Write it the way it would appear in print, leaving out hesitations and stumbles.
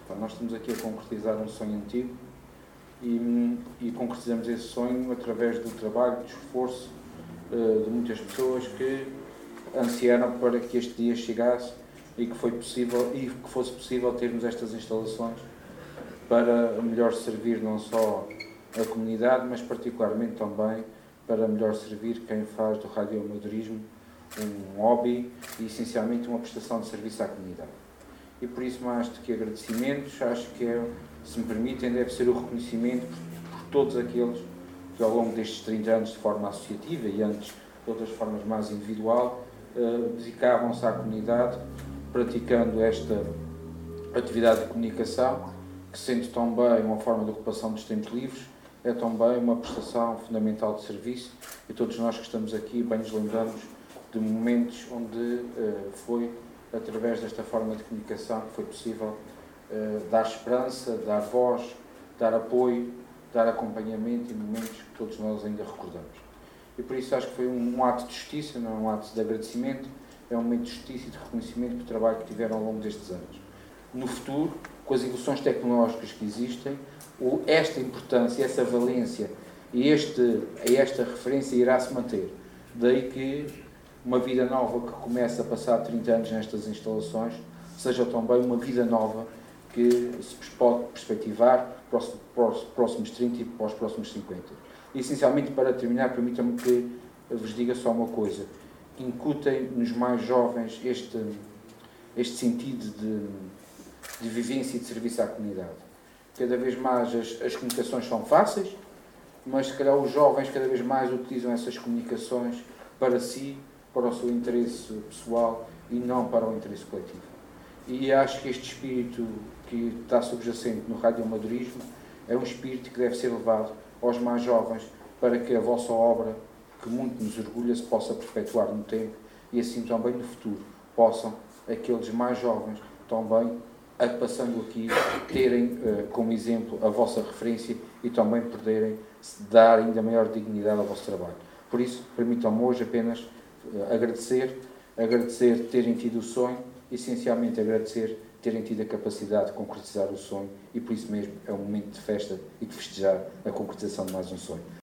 Nós estamos aqui a concretizar um sonho antigo e concretizamos esse sonho através do trabalho, do esforço de muitas pessoas que ansiaram para que este dia chegasse e que fosse possível termos estas instalações para melhor servir não só a comunidade, mas particularmente também para melhor servir quem faz do radioamadorismo um hobby e essencialmente uma prestação de serviço à comunidade. E por isso, mais do que agradecimentos, acho que, se me permitem, deve ser o reconhecimento por todos aqueles que ao longo destes 30 anos de forma associativa e antes de outras formas mais individual, dedicavam-se à comunidade praticando esta atividade de comunicação, que sendo também uma forma de ocupação dos tempos livres, é também uma prestação fundamental de serviço, e todos nós que estamos aqui bem nos lembramos de momentos onde foi através desta forma de comunicação que foi possível dar esperança, dar voz, dar apoio, dar acompanhamento em momentos que todos nós ainda recordamos. E por isso acho que foi um ato de justiça, não é um ato de agradecimento, é um momento de justiça e de reconhecimento do trabalho que tiveram ao longo destes anos. No futuro, com as evoluções tecnológicas que existem, esta importância, essa valência e esta referência irá-se manter. Daí que uma vida nova que começa a passar 30 anos nestas instalações seja também uma vida nova que se pode perspectivar para os próximos 30 e para os próximos 50. E, essencialmente, para terminar, permitam-me que vos diga só uma coisa. Incutem nos mais jovens este sentido de vivência e de serviço à comunidade. Cada vez mais as comunicações são fáceis, mas se calhar os jovens cada vez mais utilizam essas comunicações para si, para o seu interesse pessoal e não para o interesse coletivo. E acho que este espírito que está subjacente no radioamadorismo é um espírito que deve ser levado aos mais jovens para que a vossa obra, que muito nos orgulha, se possa perpetuar no tempo e assim também no futuro possam aqueles mais jovens também, passando aqui, terem como exemplo a vossa referência e também poderem dar ainda maior dignidade ao vosso trabalho. Por isso, permitam-me hoje apenas agradecer terem tido o sonho, essencialmente agradecer terem tido a capacidade de concretizar o sonho, e por isso mesmo é um momento de festa e de festejar a concretização de mais um sonho.